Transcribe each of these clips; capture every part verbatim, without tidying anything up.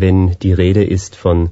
wenn die Rede ist von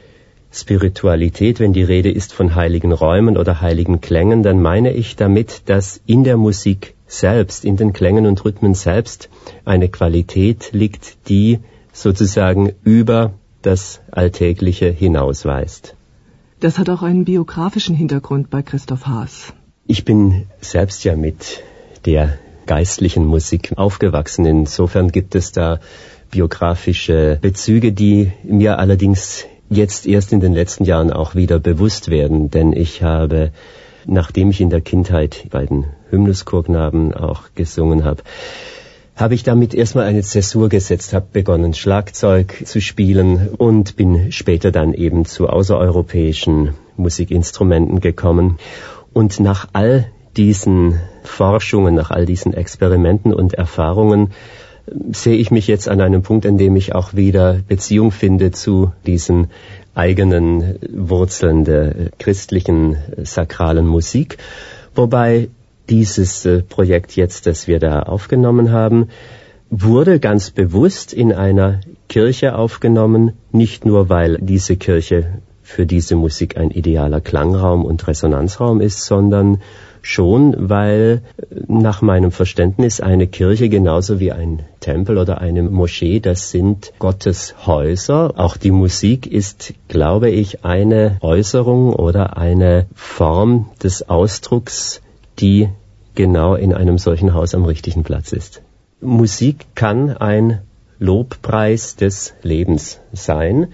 Spiritualität, wenn die Rede ist von heiligen Räumen oder heiligen Klängen, dann meine ich damit, dass in der Musik selbst, in den Klängen und Rhythmen selbst eine Qualität liegt, die sozusagen über das Alltägliche hinausweist. Das hat auch einen biografischen Hintergrund bei Christoph Haas. Ich bin selbst ja mit der geistlichen Musik aufgewachsen. Insofern gibt es da biografische Bezüge, die mir allerdings jetzt erst in den letzten Jahren auch wieder bewusst werden, denn ich habe, nachdem ich in der Kindheit bei den Hymnuschorknaben auch gesungen habe, habe ich damit erstmal eine Zäsur gesetzt, habe begonnen Schlagzeug zu spielen und bin später dann eben zu außereuropäischen Musikinstrumenten gekommen. Und nach all diesen Forschungen, nach all diesen Experimenten und Erfahrungen sehe ich mich jetzt an einem Punkt, an dem ich auch wieder Beziehung finde zu diesen eigenen Wurzeln der christlichen sakralen Musik. Wobei dieses Projekt jetzt, das wir da aufgenommen haben, wurde ganz bewusst in einer Kirche aufgenommen, nicht nur weil diese Kirche für diese Musik ein idealer Klangraum und Resonanzraum ist, sondern schon, weil nach meinem Verständnis eine Kirche genauso wie ein Tempel oder eine Moschee, das sind Gottes Häuser. Auch die Musik ist, glaube ich, eine Äußerung oder eine Form des Ausdrucks, die genau in einem solchen Haus am richtigen Platz ist. Musik kann ein Lobpreis des Lebens sein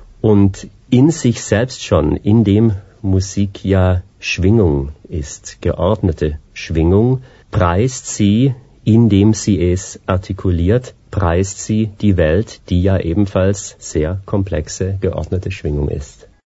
und in sich selbst schon, indem Musik ja Schwingung ist, geordnete Schwingung, preist sie, indem sie es artikuliert, preist sie die Welt, die ja ebenfalls sehr komplexe, geordnete Schwingung ist.